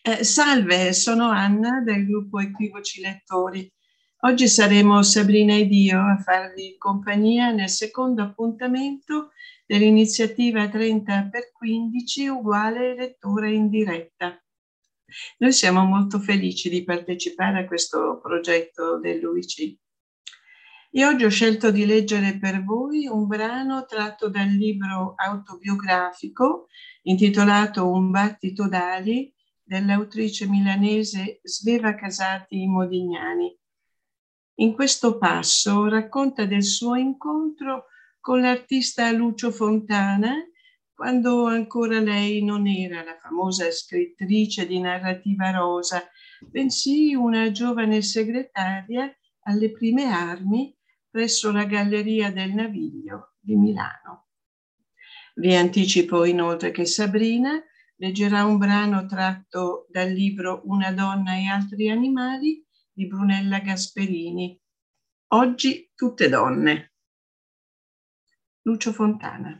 Salve, sono Anna del gruppo Equivoci Lettori. Oggi saremo Sabrina ed io a farvi compagnia nel secondo appuntamento dell'iniziativa 30x15 uguale lettura in diretta. Noi siamo molto felici di partecipare a questo progetto dell'UIC. E oggi ho scelto di leggere per voi un brano tratto dal libro autobiografico intitolato Un battito d'ali dell'autrice milanese Sveva Casati Modignani. In questo passo racconta del suo incontro con l'artista Lucio Fontana quando ancora lei non era la famosa scrittrice di narrativa rosa, bensì una giovane segretaria alle prime armi presso la Galleria del Naviglio di Milano. Vi anticipo inoltre che Sabrina leggerà un brano tratto dal libro Una donna e altri animali di Brunella Gasperini. Oggi tutte donne. Lucio Fontana.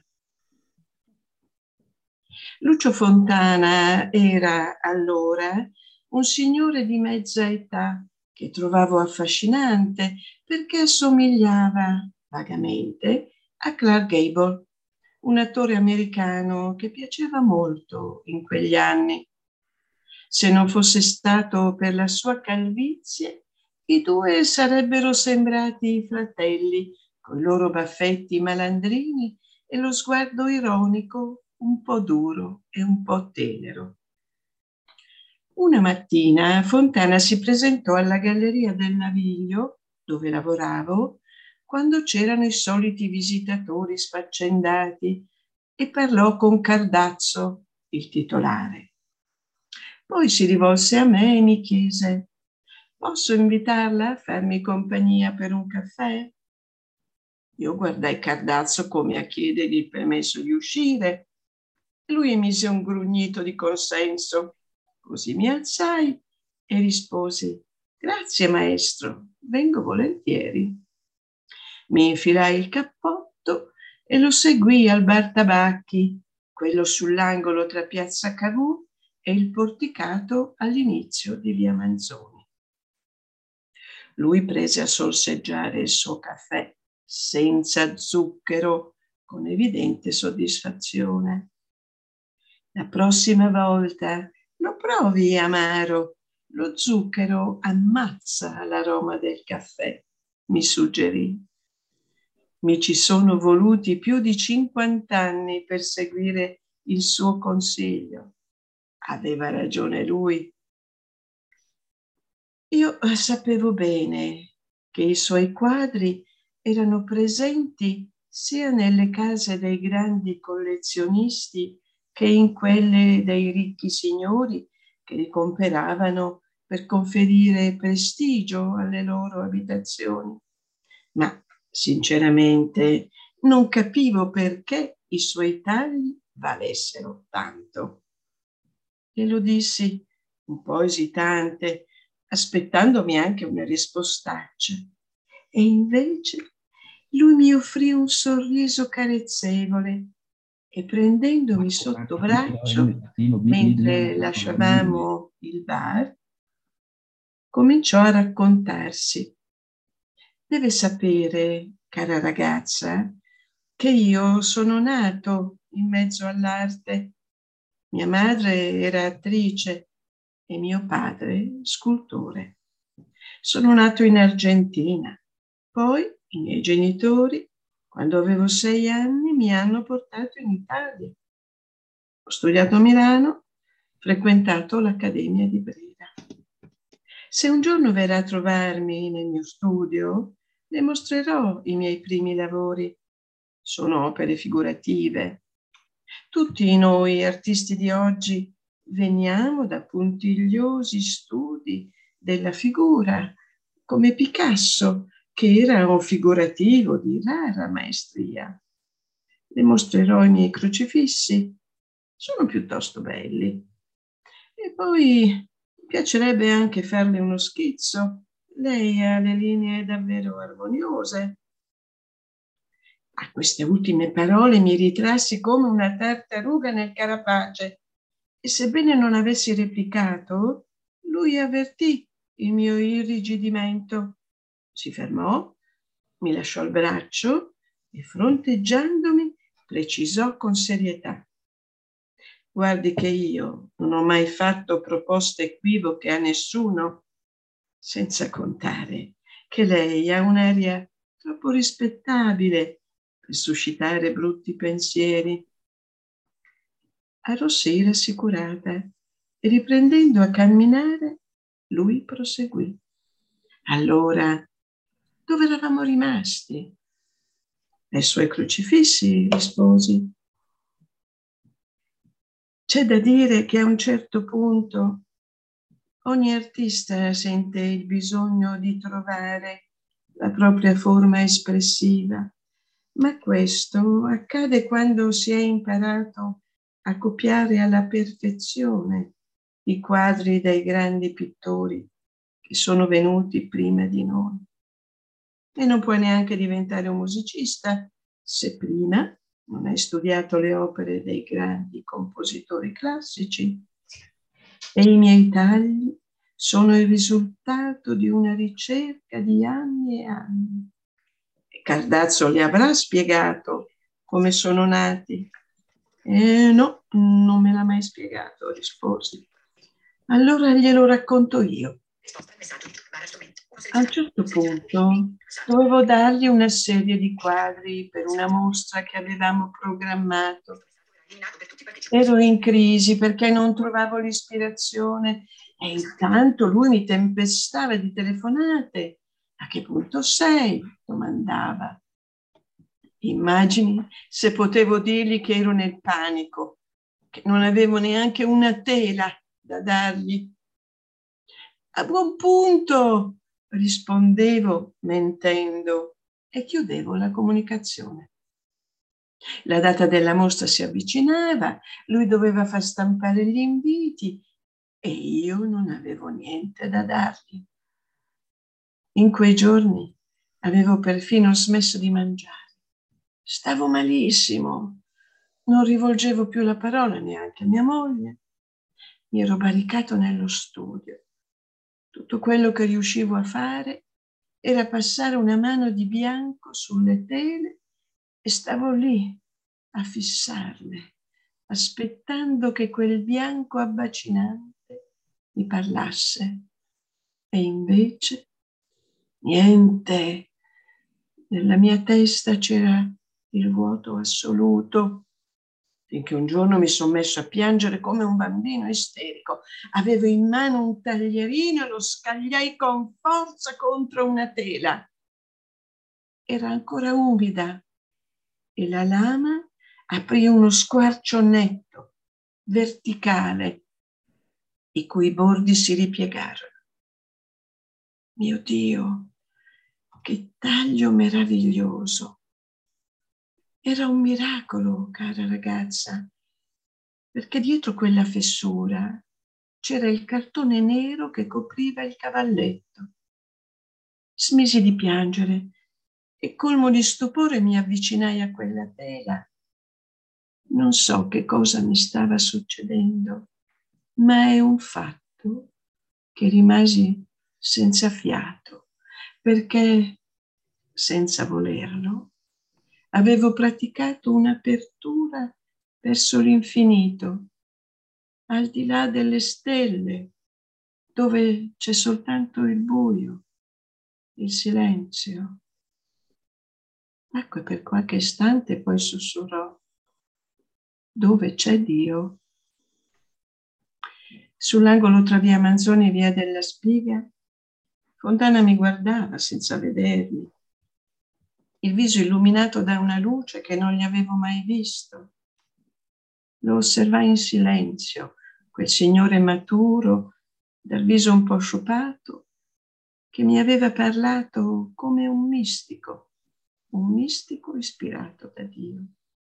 Lucio Fontana era allora un signore di mezza età che trovavo affascinante perché assomigliava vagamente a Clark Gable, un attore americano che piaceva molto in quegli anni. Se non fosse stato per la sua calvizie, i due sarebbero sembrati fratelli, con i loro baffetti malandrini e lo sguardo ironico, un po' duro e un po' tenero. Una mattina Fontana si presentò alla Galleria del Naviglio, dove lavoravo, quando c'erano i soliti visitatori sfaccendati, e parlò con Cardazzo, il titolare. Poi si rivolse a me e mi chiese: «Posso invitarla a farmi compagnia per un caffè?» Io guardai Cardazzo come a chiedergli il permesso di uscire. Lui emise un grugnito di consenso. Così mi alzai e risposi: «Grazie maestro, vengo volentieri». Mi infilai il cappotto e lo seguii al bar tabacchi, quello sull'angolo tra piazza Cavour e il porticato all'inizio di via Manzoni. Lui prese a sorseggiare il suo caffè senza zucchero, con evidente soddisfazione. «La prossima volta lo provi amaro, lo zucchero ammazza l'aroma del caffè», mi suggerì. Mi ci sono voluti più di 50 anni per seguire il suo consiglio. Aveva ragione lui. Io sapevo bene che i suoi quadri erano presenti sia nelle case dei grandi collezionisti che in quelle dei ricchi signori che li comperavano per conferire prestigio alle loro abitazioni. Ma sinceramente non capivo perché i suoi tagli valessero tanto. Glielo dissi un po' esitante, aspettandomi anche una rispostaccia. E invece lui mi offrì un sorriso carezzevole e prendendomi sotto braccio mentre lasciavamo il bar, cominciò a raccontarsi. «Deve sapere, cara ragazza, che io sono nato in mezzo all'arte. Mia madre era attrice e mio padre scultore. Sono nato in Argentina. Poi i miei genitori, quando avevo 6 anni, mi hanno portato in Italia. Ho studiato a Milano, frequentato l'Accademia di Brera. Se un giorno verrà a trovarmi nel mio studio, le mostrerò i miei primi lavori. Sono opere figurative. Tutti noi artisti di oggi veniamo da puntigliosi studi della figura, come Picasso, che era un figurativo di rara maestria. Le mostrerò i miei crocifissi. Sono piuttosto belli. E poi mi piacerebbe anche farle uno schizzo. Lei ha le linee davvero armoniose». A queste ultime parole mi ritrassi come una tartaruga nel carapace E sebbene non avessi replicato, lui avvertì il mio irrigidimento. Si fermò, mi lasciò il braccio e, fronteggiandomi, precisò con serietà: guardi che io non ho mai fatto proposte equivoche a nessuno, senza contare che lei ha un'aria troppo rispettabile per suscitare brutti pensieri. Arrossii rassicurata e, riprendendo a camminare, lui proseguì: allora, dove eravamo rimasti? Ai suoi crocifissi, risposi. C'è da dire che a un certo punto ogni artista sente il bisogno di trovare la propria forma espressiva, ma questo accade quando si è imparato a copiare alla perfezione i quadri dei grandi pittori che sono venuti prima di noi. E non puoi neanche diventare un musicista se prima non hai studiato le opere dei grandi compositori classici. E i miei tagli sono il risultato di una ricerca di anni e anni. E Cardazzo gli avrà spiegato come sono nati. No, non me l'ha mai spiegato, risposi. Allora glielo racconto io. A un certo punto dovevo dargli una serie di quadri per una mostra che avevamo programmato. Ero in crisi perché non trovavo l'ispirazione e intanto lui mi tempestava di telefonate. A che punto sei? Domandava. Immagini se potevo dirgli che ero nel panico, che non avevo neanche una tela da dargli. A buon punto, rispondevo mentendo e chiudevo la comunicazione. La data della mostra si avvicinava, lui doveva far stampare gli inviti e io non avevo niente da dargli. In quei giorni avevo perfino smesso di mangiare. Stavo malissimo, non rivolgevo più la parola neanche a mia moglie. Mi ero barricato nello studio. Tutto quello che riuscivo a fare era passare una mano di bianco sulle tele e stavo lì a fissarle, aspettando che quel bianco abbacinante mi parlasse. E invece niente. Nella mia testa c'era il vuoto assoluto, finché un giorno mi sono messo a piangere come un bambino isterico. Avevo in mano un taglierino e lo scagliai con forza contro una tela. Era ancora umida e la lama aprì uno squarcio netto, verticale, i cui bordi si ripiegarono. Mio Dio, che taglio meraviglioso! Era un miracolo, cara ragazza, perché dietro quella fessura c'era il cartone nero che copriva il cavalletto. Smisi di piangere e, colmo di stupore, mi avvicinai a quella tela. Non so che cosa mi stava succedendo, ma è un fatto che rimasi senza fiato, perché, senza volerlo, avevo praticato un'apertura verso l'infinito, al di là delle stelle, dove c'è soltanto il buio, il silenzio. Ecco, per qualche istante poi sussurrò: dove c'è Dio? Sull'angolo tra via Manzoni e via della Spiga, Fontana mi guardava senza vedermi, il viso illuminato da una luce che non gli avevo mai visto. Lo osservai in silenzio, quel signore maturo, dal viso un po' sciupato, che mi aveva parlato come un mistico ispirato da Dio.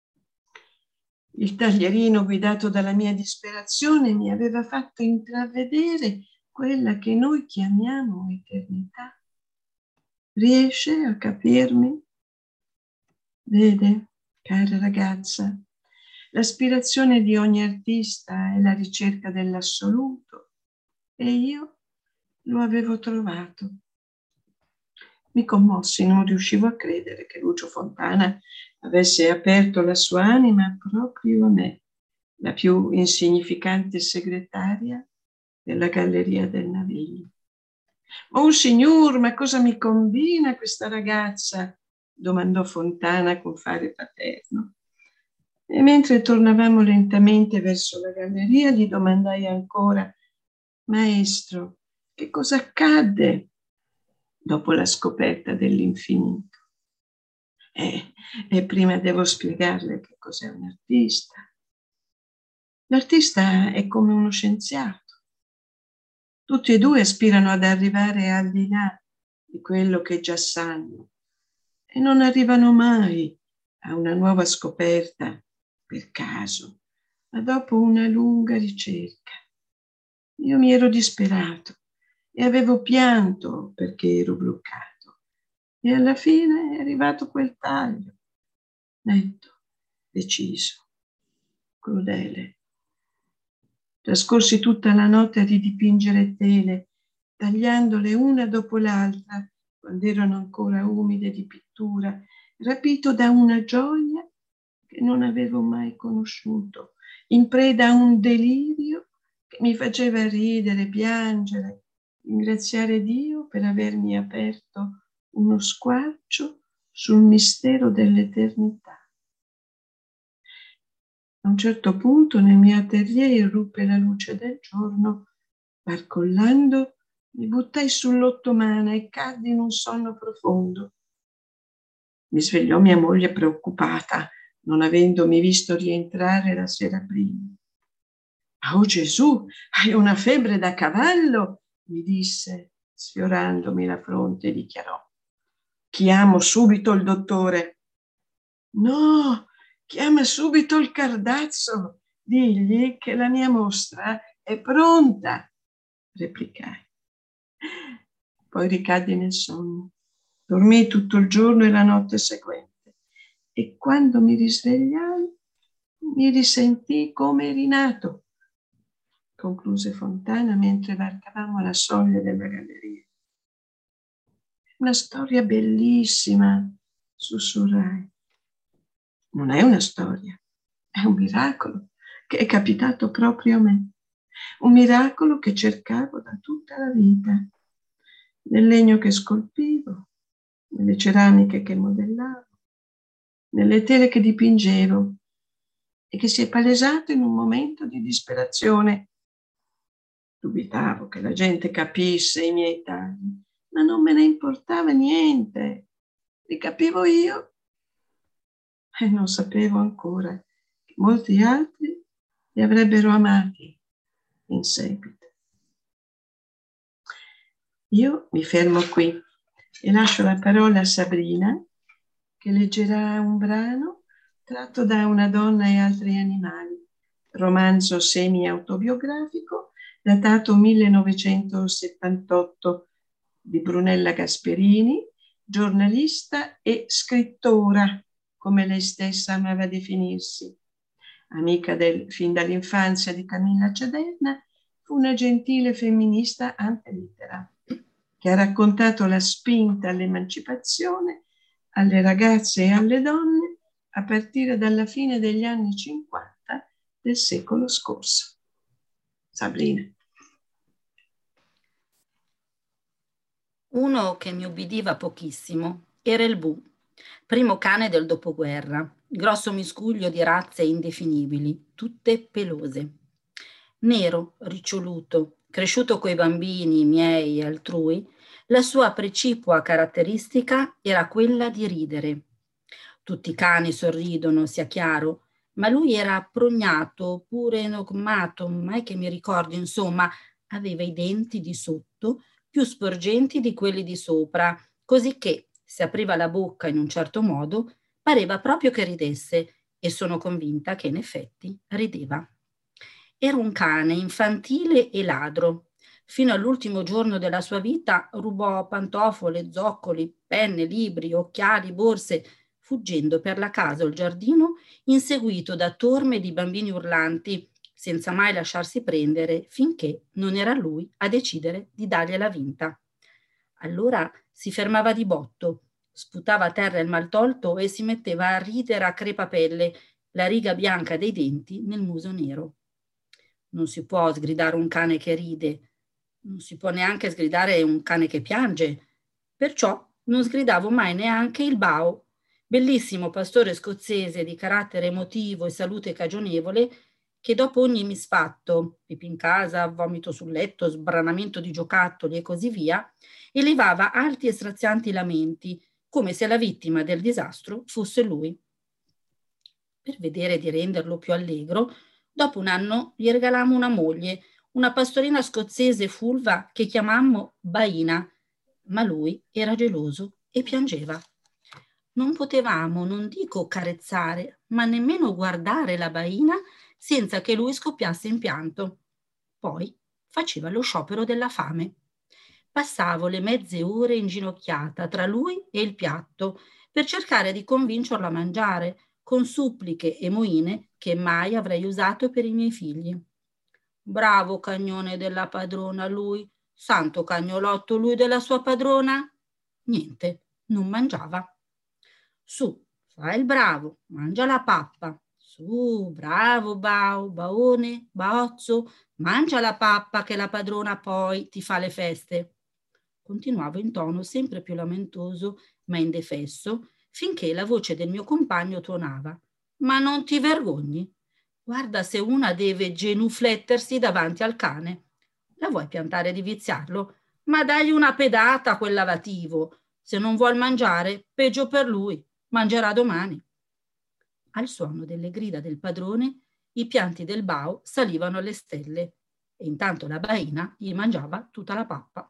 Il taglierino, guidato dalla mia disperazione, mi aveva fatto intravedere quella che noi chiamiamo eternità. Riesce a capirmi? Vede, cara ragazza, L'aspirazione di ogni artista è la ricerca dell'assoluto e io lo avevo trovato. Mi commossi, non riuscivo a credere che Lucio Fontana avesse aperto la sua anima proprio a me, la più insignificante segretaria della Galleria del Naviglio. «Oh signor, ma cosa mi combina questa ragazza?» domandò Fontana con fare paterno. E mentre tornavamo lentamente verso la galleria, gli domandai ancora: «Maestro, che cosa accadde dopo la scoperta dell'infinito?» E prima devo spiegarle che cos'è un artista. L'artista è come uno scienziato. Tutti e due aspirano ad arrivare al di là di quello che già sanno e non arrivano mai a una nuova scoperta per caso, ma dopo una lunga ricerca. Io mi ero disperato e avevo pianto perché ero bloccato. E alla fine è arrivato quel taglio, netto, deciso, crudele. Trascorsi tutta la notte a ridipingere tele, tagliandole una dopo l'altra, quando erano ancora umide di pittura, rapito da una gioia che non avevo mai conosciuto, in preda a un delirio che mi faceva ridere, piangere, ringraziare Dio per avermi aperto uno squarcio sul mistero dell'eternità. A un certo punto nel mio atelier irruppe la luce del giorno, barcollando mi buttai sull'ottomana e caddi in un sonno profondo. Mi svegliò mia moglie preoccupata, non avendomi visto rientrare la sera prima. «Oh Gesù, hai una febbre da cavallo!» mi disse, sfiorandomi la fronte, e dichiarò: «Chiamo subito il dottore». «No, chiama subito il Cardazzo, digli che la mia mostra è pronta», replicai. Poi ricaddi nel sonno. Dormii tutto il giorno e la notte seguente e quando mi risvegliai mi risentii come rinato, concluse Fontana mentre varcavamo la soglia della galleria. «Una storia bellissima», sussurrai. «Non è una storia, è un miracolo che è capitato proprio a me, un miracolo che cercavo da tutta la vita, nel legno che scolpivo, nelle ceramiche che modellavo, nelle tele che dipingevo e che si è palesato in un momento di disperazione. Dubitavo che la gente capisse i miei tagli, ma non me ne importava niente, li capivo io e non sapevo ancora che molti altri li avrebbero amati in seguito. Io mi fermo qui e lascio la parola a Sabrina, che leggerà un brano tratto da Una donna e altri animali, romanzo semi-autobiografico datato 1978 di Brunella Gasperini, giornalista e scrittora, come lei stessa amava definirsi. Amica fin dall'infanzia di Camilla Cederna, fu una gentile femminista ante litteram, che ha raccontato la spinta all'emancipazione alle ragazze e alle donne a partire dalla fine degli anni 50 del secolo scorso. Sabrina. Uno che mi ubbidiva pochissimo era il Bu, primo cane del dopoguerra, grosso miscuglio di razze indefinibili, tutte pelose. Nero, riccioluto, cresciuto coi bambini miei e altrui, la sua precipua caratteristica era quella di ridere. Tutti i cani sorridono, sia chiaro, ma lui era prognato, pure enigmato, mai che mi ricordi, insomma, aveva i denti di sotto più sporgenti di quelli di sopra, così che, se apriva la bocca in un certo modo, pareva proprio che ridesse, e sono convinta che in effetti rideva. Era un cane infantile e ladro. Fino all'ultimo giorno della sua vita rubò pantofole, zoccoli, penne, libri, occhiali, borse, fuggendo per la casa o il giardino inseguito da torme di bambini urlanti, senza mai lasciarsi prendere finché non era lui a decidere di dargliela vinta. Allora si fermava di botto, sputava a terra il maltolto e si metteva a ridere a crepapelle, la riga bianca dei denti nel muso nero. Non si può sgridare un cane che ride, non si può neanche sgridare un cane che piange, perciò non sgridavo mai neanche il Bao, bellissimo pastore scozzese di carattere emotivo e salute cagionevole, che dopo ogni misfatto, pipì in casa, vomito sul letto, sbranamento di giocattoli e così via, elevava alti e strazianti lamenti, come se la vittima del disastro fosse lui. Per vedere di renderlo più allegro, dopo un anno gli regalammo una moglie, una pastorina scozzese fulva che chiamammo Baina, ma lui era geloso e piangeva. Non potevamo, non dico carezzare, ma nemmeno guardare la Baina senza che lui scoppiasse in pianto. Poi faceva lo sciopero della fame. Passavo le mezze ore inginocchiata tra lui e il piatto per cercare di convincerlo a mangiare, con suppliche e moine che mai avrei usato per i miei figli. Bravo cagnone della padrona lui, santo cagnolotto lui della sua padrona. Niente, non mangiava. Su, fai il bravo, mangia la pappa. Su, bravo Bao, Baone, Baozzo, mangia la pappa che la padrona poi ti fa le feste. Continuavo in tono sempre più lamentoso, ma indefesso, finché la voce del mio compagno tuonava. Ma non ti vergogni? Guarda se una deve genuflettersi davanti al cane. La vuoi piantare di viziarlo? Ma dagli una pedata a quel lavativo. Se non vuol mangiare, peggio per lui. Mangerà domani. Al suono delle grida del padrone, i pianti del Bao salivano alle stelle e intanto la Baina gli mangiava tutta la pappa.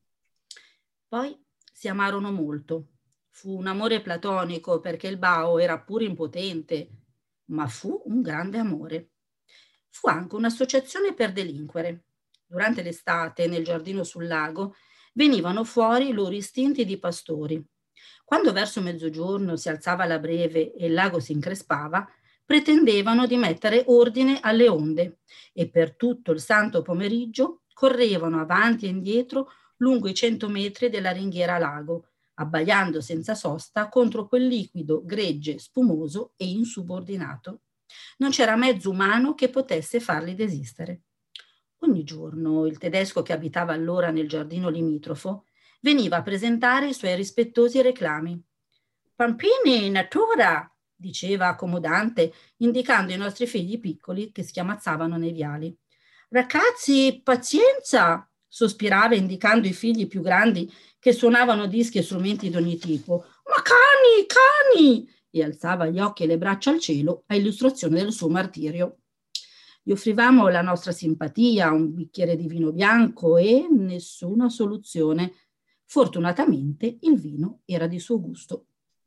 Poi si amarono molto. Fu un amore platonico perché il Bao era pure impotente, ma fu un grande amore. Fu anche un'associazione per delinquere. Durante l'estate, nel giardino sul lago, venivano fuori i loro istinti di pastori. Quando verso mezzogiorno si alzava la breve e il lago si increspava, pretendevano di mettere ordine alle onde e per tutto il santo pomeriggio correvano avanti e indietro lungo i 100 metri della ringhiera lago, abbaiando senza sosta contro quel liquido gregge, spumoso e insubordinato. Non c'era mezzo umano che potesse farli desistere. Ogni giorno il tedesco che abitava allora nel giardino limitrofo veniva a presentare i suoi rispettosi reclami. Pampini, natura, diceva accomodante, indicando i nostri figli piccoli che schiamazzavano nei viali. Ragazzi, pazienza, sospirava indicando i figli più grandi che suonavano dischi e strumenti di ogni tipo. Ma cani, cani! E alzava gli occhi e le braccia al cielo a illustrazione del suo martirio. Gli offrivamo la nostra simpatia, un bicchiere di vino bianco e nessuna soluzione. Fortunatamente il vino era di suo gusto.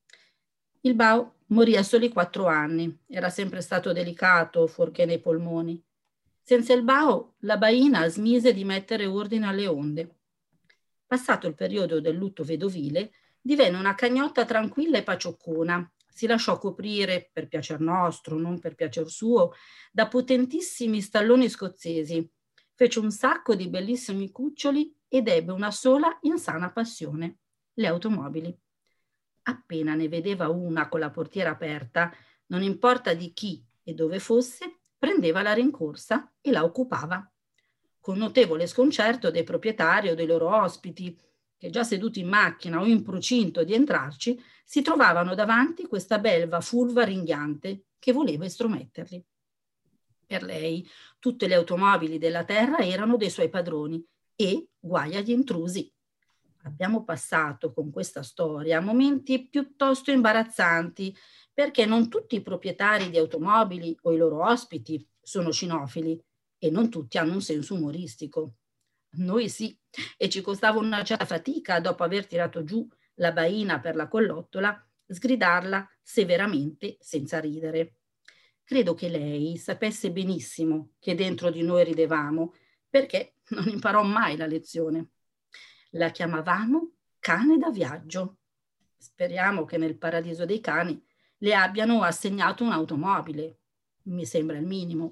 Il Bao morì a soli 4 anni, era sempre stato delicato, fuorché nei polmoni. Senza il Bao, la Baina smise di mettere ordine alle onde. Passato il periodo del lutto vedovile, divenne una cagnotta tranquilla e pacioccona. Si lasciò coprire, per piacer nostro, non per piacer suo, da potentissimi stalloni scozzesi. Fece un sacco di bellissimi cuccioli ed ebbe una sola insana passione, le automobili. Appena ne vedeva una con la portiera aperta, non importa di chi e dove fosse, prendeva la rincorsa e la occupava. Con notevole sconcerto dei proprietari o dei loro ospiti, che già seduti in macchina o in procinto di entrarci, si trovavano davanti questa belva fulva ringhiante che voleva estrometterli. Per lei tutte le automobili della terra erano dei suoi padroni e guai agli intrusi. Abbiamo passato con questa storia momenti piuttosto imbarazzanti perché non tutti i proprietari di automobili o i loro ospiti sono cinofili e non tutti hanno un senso umoristico. Noi sì, e ci costava una certa fatica dopo aver tirato giù la Baina per la collottola, sgridarla severamente senza ridere. Credo che lei sapesse benissimo che dentro di noi ridevamo perché non imparò mai la lezione. La chiamavamo cane da viaggio. Speriamo che nel paradiso dei cani le abbiano assegnato un'automobile. Mi sembra il minimo.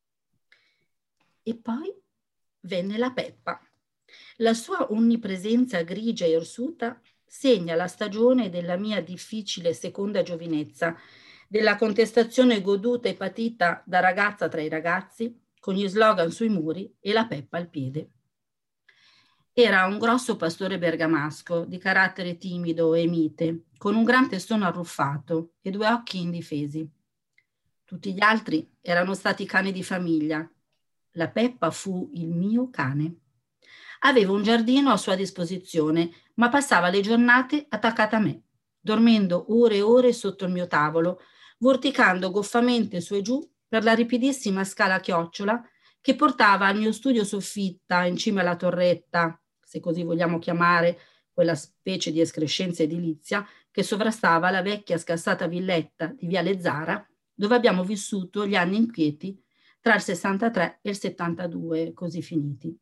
E poi venne la Peppa. La sua onnipresenza grigia e irsuta segna la stagione della mia difficile seconda giovinezza, della contestazione goduta e patita da ragazza tra i ragazzi, con gli slogan sui muri e la Peppa al piede. Era un grosso pastore bergamasco, di carattere timido e mite, con un gran testone arruffato e 2 occhi indifesi. Tutti gli altri erano stati cani di famiglia. La Peppa fu il mio cane. Aveva un giardino a sua disposizione, ma passava le giornate attaccata a me, dormendo ore e ore sotto il mio tavolo, vorticando goffamente su e giù per la ripidissima scala a chiocciola che portava al mio studio soffitta in cima alla torretta, se così vogliamo chiamare quella specie di escrescenza edilizia che sovrastava la vecchia scassata villetta di Viale Zara, dove abbiamo vissuto gli anni inquieti tra il 63 e il 72, così finiti.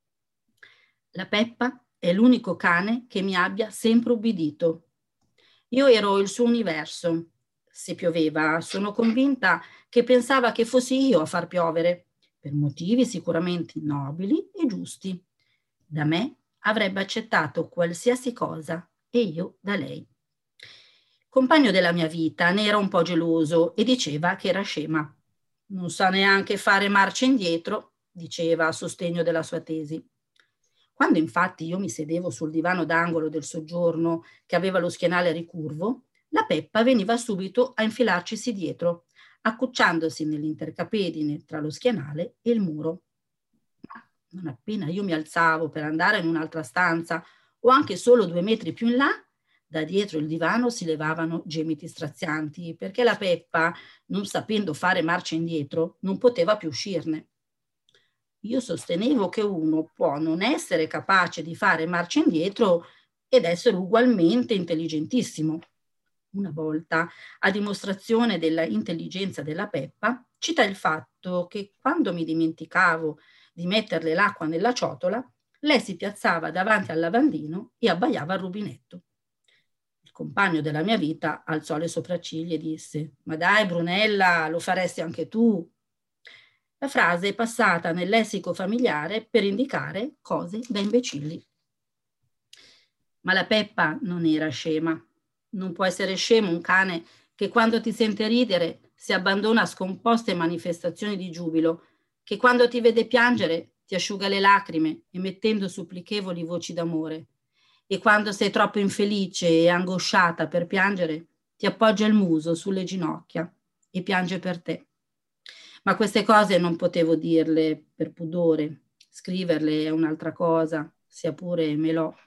La Peppa è l'unico cane che mi abbia sempre ubbidito. Io ero il suo universo. Se pioveva, sono convinta che pensava che fossi io a far piovere, per motivi sicuramente nobili e giusti. Da me avrebbe accettato qualsiasi cosa e io da lei. Compagno della mia vita, ne era un po' geloso e diceva che era scema. Non sa neanche fare marcia indietro, diceva a sostegno della sua tesi. Quando infatti io mi sedevo sul divano d'angolo del soggiorno che aveva lo schienale ricurvo, la Peppa veniva subito a infilarcisi dietro, accucciandosi nell'intercapedine tra lo schienale e il muro. Ma non appena io mi alzavo per andare in un'altra stanza o anche solo 2 metri più in là, da dietro il divano si levavano gemiti strazianti, perché la Peppa, non sapendo fare marcia indietro, non poteva più uscirne. Io sostenevo che uno può non essere capace di fare marcia indietro ed essere ugualmente intelligentissimo. Una volta, a dimostrazione della intelligenza della Peppa, cita il fatto che quando mi dimenticavo di metterle l'acqua nella ciotola, lei si piazzava davanti al lavandino e abbaiava al rubinetto. Il compagno della mia vita alzò le sopracciglia e disse: «Ma dai, Brunella, lo faresti anche tu?» La frase è passata nel lessico familiare per indicare cose da imbecilli. Ma la Peppa non era scema. Non può essere scemo un cane che quando ti sente ridere si abbandona a scomposte manifestazioni di giubilo, che quando ti vede piangere ti asciuga le lacrime emettendo supplichevoli voci d'amore, e quando sei troppo infelice e angosciata per piangere ti appoggia il muso sulle ginocchia e piange per te. Ma queste cose non potevo dirle per pudore, scriverle è un'altra cosa, sia pure me l'ho.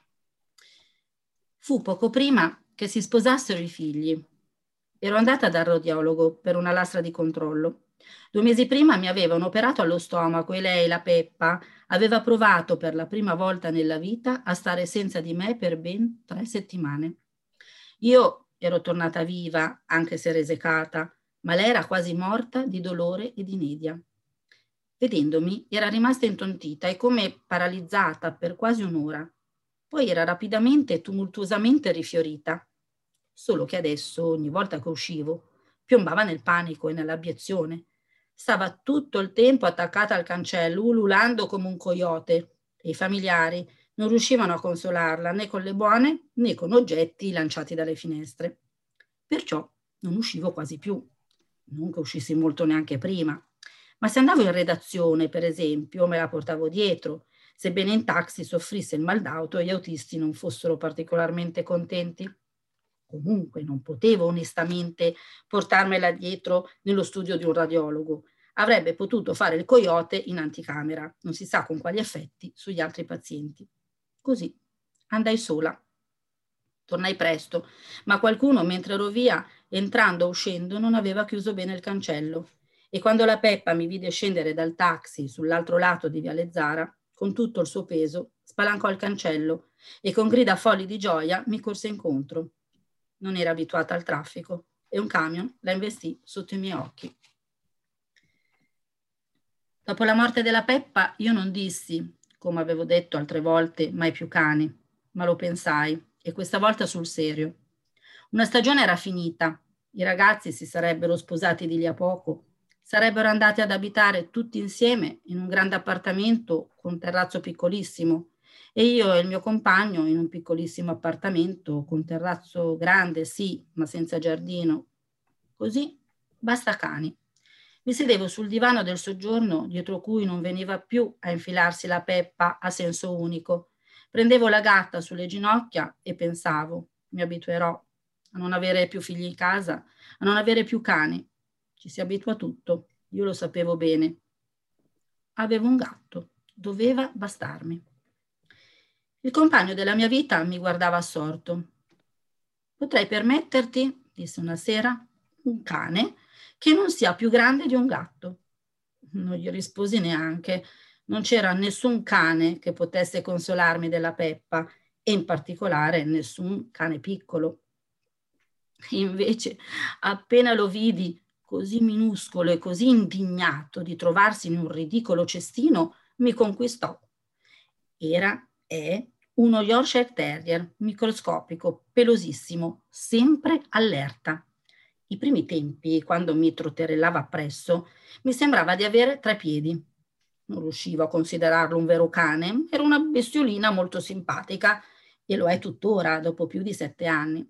Fu poco prima che si sposassero i figli. Ero andata dal radiologo per una lastra di controllo. 2 mesi prima mi avevano operato allo stomaco e lei, la Peppa, aveva provato per la prima volta nella vita a stare senza di me per ben 3 settimane. Io ero tornata viva, anche se resecata, ma lei era quasi morta di dolore e di inedia. Vedendomi era rimasta intontita e come paralizzata per quasi un'ora. Poi era rapidamente e tumultuosamente rifiorita. Solo che adesso, ogni volta che uscivo, piombava nel panico e nell'abiezione. Stava tutto il tempo attaccata al cancello, ululando come un coyote, e i familiari non riuscivano a consolarla né con le buone né con oggetti lanciati dalle finestre. Perciò non uscivo quasi più. Non che uscissi molto neanche prima. Ma se andavo in redazione, per esempio, me la portavo dietro, sebbene in taxi soffrisse il mal d'auto e gli autisti non fossero particolarmente contenti. Comunque non potevo onestamente portarmela dietro nello studio di un radiologo. Avrebbe potuto fare il coyote in anticamera, non si sa con quali effetti sugli altri pazienti. Così andai sola. Tornai presto, ma qualcuno mentre ero via, entrando o uscendo, non aveva chiuso bene il cancello. E quando la Peppa mi vide scendere dal taxi sull'altro lato di Viale Zara, con tutto il suo peso, spalancò il cancello e con grida folli di gioia mi corse incontro. Non era abituata al traffico e un camion la investì sotto i miei occhi. Dopo la morte della Peppa io non dissi, come avevo detto altre volte, mai più cani, ma lo pensai, e questa volta sul serio. Una stagione era finita, I ragazzi si sarebbero sposati di lì a poco, sarebbero andati ad abitare tutti insieme in un grande appartamento con un terrazzo piccolissimo e io e il mio compagno in un piccolissimo appartamento con terrazzo grande, sì, ma senza giardino. Così, basta cani. Mi sedevo sul divano del soggiorno, dietro cui non veniva più a infilarsi la Peppa a senso unico. Prendevo la gatta sulle ginocchia e pensavo, mi abituerò a non avere più figli in casa, a non avere più cani. Ci si abitua a tutto, io lo sapevo bene. Avevo un gatto, doveva bastarmi. Il compagno della mia vita mi guardava assorto. Potrei permetterti, disse una sera, un cane che non sia più grande di un gatto. Non gli risposi neanche. Non c'era nessun cane che potesse consolarmi della Peppa e in particolare nessun cane piccolo. Invece, appena lo vidi così minuscolo e così indignato di trovarsi in un ridicolo cestino, mi conquistò. È uno Yorkshire Terrier, microscopico, pelosissimo, sempre allerta. I primi tempi, quando mi trotterellava appresso, mi sembrava di avere 3 piedi. Non riuscivo a considerarlo un vero cane, era una bestiolina molto simpatica e lo è tuttora dopo più di 7 anni.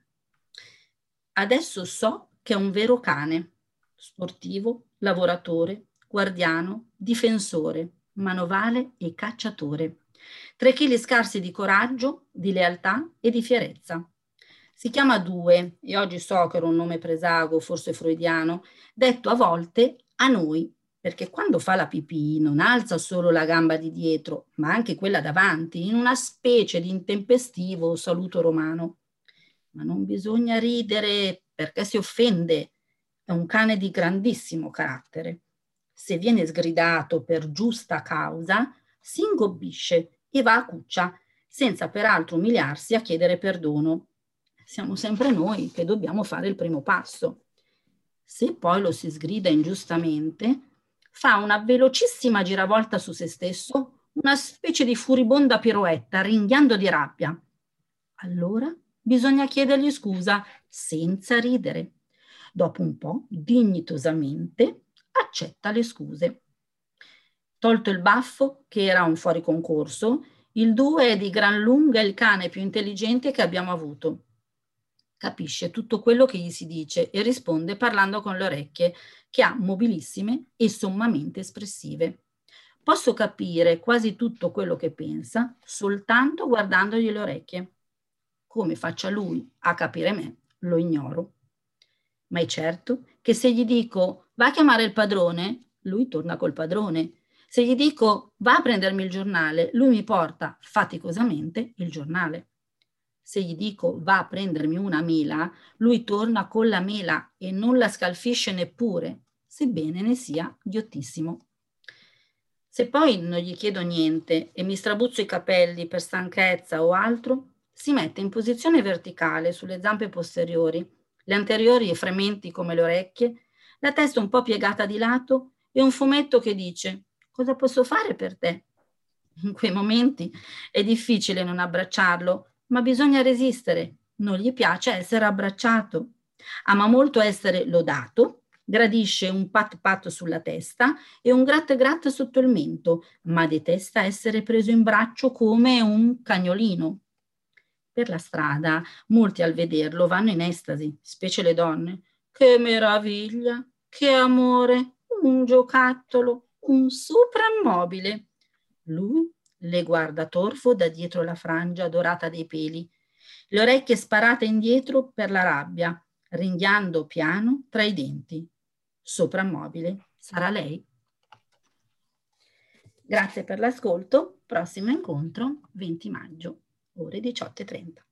Adesso so che è un vero cane, sportivo, lavoratore, guardiano, difensore, manovale e cacciatore. 3 chili scarsi di coraggio, di lealtà e di fierezza. Si chiama Due, e oggi so che era un nome presago, forse freudiano, detto a volte a noi, perché quando fa la pipì non alza solo la gamba di dietro, ma anche quella davanti, in una specie di intempestivo saluto romano. Ma non bisogna ridere perché si offende. È un cane di grandissimo carattere. Se viene sgridato per giusta causa, si ingobbisce e va a cuccia, senza peraltro umiliarsi a chiedere perdono. Siamo sempre noi che dobbiamo fare il primo passo. Se poi lo si sgrida ingiustamente, fa una velocissima giravolta su se stesso, una specie di furibonda piroetta, ringhiando di rabbia. Allora bisogna chiedergli scusa senza ridere. Dopo un po', dignitosamente, accetta le scuse. Tolto il baffo, che era un fuori concorso, il Due è di gran lunga il cane più intelligente che abbiamo avuto. Capisce tutto quello che gli si dice e risponde parlando con le orecchie, che ha mobilissime e sommamente espressive. Posso capire quasi tutto quello che pensa soltanto guardandogli le orecchie. Come faccia lui a capire me, lo ignoro. Ma è certo che se gli dico va a chiamare il padrone, lui torna col padrone. Se gli dico va a prendermi il giornale, lui mi porta faticosamente il giornale. Se gli dico va a prendermi una mela, lui torna con la mela e non la scalfisce neppure, sebbene ne sia ghiottissimo. Se poi non gli chiedo niente e mi strabuzzo i capelli per stanchezza o altro, si mette in posizione verticale sulle zampe posteriori, le anteriori frementi come le orecchie, la testa un po' piegata di lato e un fumetto che dice «Cosa posso fare per te?» In quei momenti è difficile non abbracciarlo, ma bisogna resistere. Non gli piace essere abbracciato. Ama molto essere lodato, gradisce un pat pat sulla testa e un gratte gratte sotto il mento, ma detesta essere preso in braccio come un cagnolino. Per la strada, molti al vederlo vanno in estasi, specie le donne. Che meraviglia, che amore, un giocattolo, un soprammobile. Lui le guarda torvo da dietro la frangia dorata dei peli, le orecchie sparate indietro per la rabbia, ringhiando piano tra i denti. Soprammobile sarà lei. Grazie per l'ascolto. Prossimo incontro 20 maggio, ore 18:30.